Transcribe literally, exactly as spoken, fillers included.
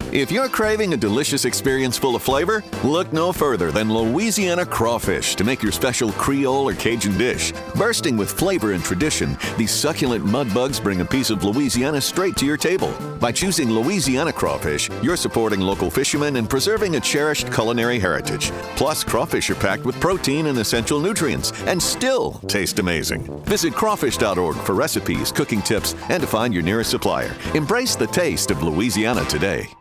If you're craving a delicious experience full of flavor, look no further than Louisiana Crawfish to make your special Creole or Cajun dish. Bursting with flavor and tradition, these succulent mud bugs bring a piece of Louisiana straight to your table. By choosing Louisiana Crawfish, you're supporting local fishermen and preserving a cherished culinary heritage. Plus, crawfish are packed with protein and essential nutrients and still taste amazing. Visit crawfish dot org for recipes, cooking tips, and to find your nearest supplier. Embrace the taste of Louisiana today.